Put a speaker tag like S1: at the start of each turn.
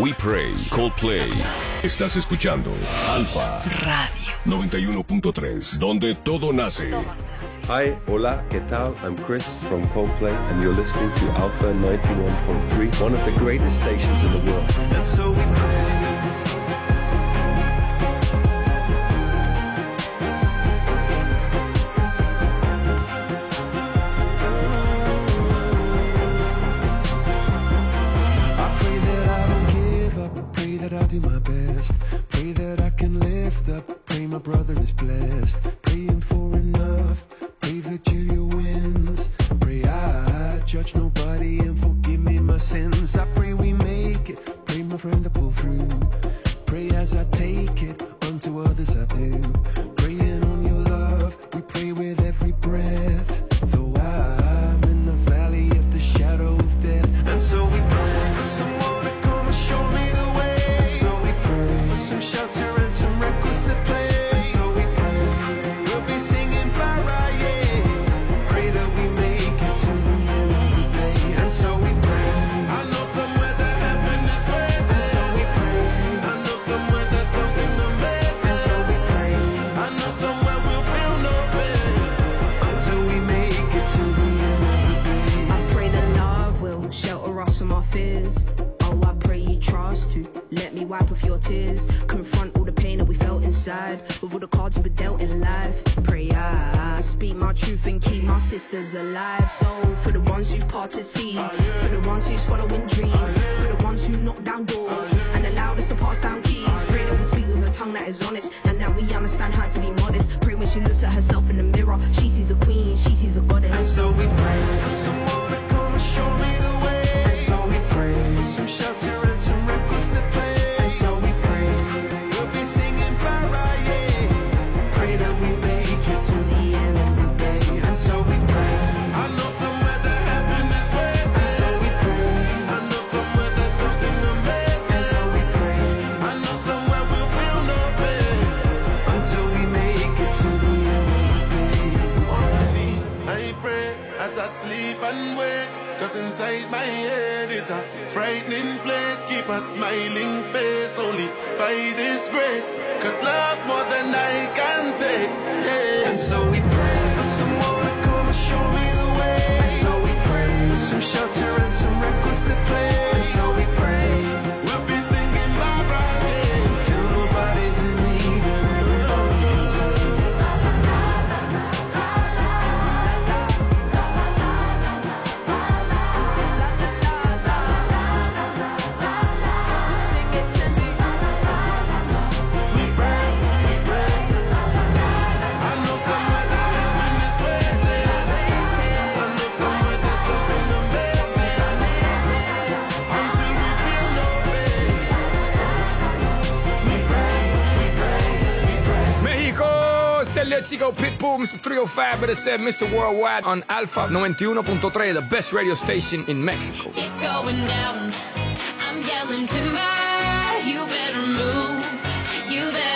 S1: We Pray, Coldplay. Estás escuchando Alfa
S2: Radio
S1: 91.3, donde todo nace.
S3: Hi, hola, ¿qué tal? I'm Chris from Coldplay, and you're listening to Alpha 91.3, one of the greatest stations in the world. And so we pray.
S4: I'll do my best. Pray that I can lift up. Pray my brother is blessed. Praying for enough. Pray Virgilia wins. Pray I judge nobody and forgive me my sins. I pray we make it. Pray my friend to pull through. Pray as I take it. Unto others I do. Praying on your love. We pray with every breath. Though I'm in the valley of the shadow of death. And so we pray for someone to come and show me the way. So we pray for some shelter and some records to play. And so we pray we'll be singing para, yeah. Pray that we make it to the end of the day. And so we pray. I know somewhere that heaven is waiting. And so we pray. I know somewhere there's something amazing. And so we pray. I know somewhere we'll feel no pain until we make it to the end of the day.
S5: I pray that love will shelter us from our fears. Oh, I pray you trust to let me wipe off your tears. Confront all the pain that we felt inside with all the cards we were dealt in life. Pray I speak my truth and keep my sisters alive. So for the ones who've parted seas, for the ones who's following dreams, for the ones who knock down doors and allowed us to pass down keys. Pray that we speak with a tongue that is honest and that we understand how to be modest. Pray when she looks at herself in the mirror, she sees a queen, she sees a goddess.
S4: And so we pray for someone to come and show me the way. And so we pray for some shelter and some records to play. And so we pray we'll be singing para, yeah. Pray that we make it to the end of the day. And so we pray. I know somewhere that heaven is waiting. And so we pray. I know somewhere there's something amazing. And so we pray. I know somewhere we'll feel no pain until we make it to the end of the day. On my knees, I pray as I sleep and wake. Cause inside my head is a frightening place. Keep a smiling face only by this grace. Cause love's more than I can take, yeah. And so we pray for someone to come and show me the way. And so we pray for some shelter and some records to play. And so we pray we'll be singing Barbara, yeah. Till nobody's in need and everybody can say.
S6: Léxico, Pitbull, Mr. 305, better said Mr. Worldwide on Alpha 91.3, the best radio station in Mexico.
S7: It's going down. I'm yelling timber.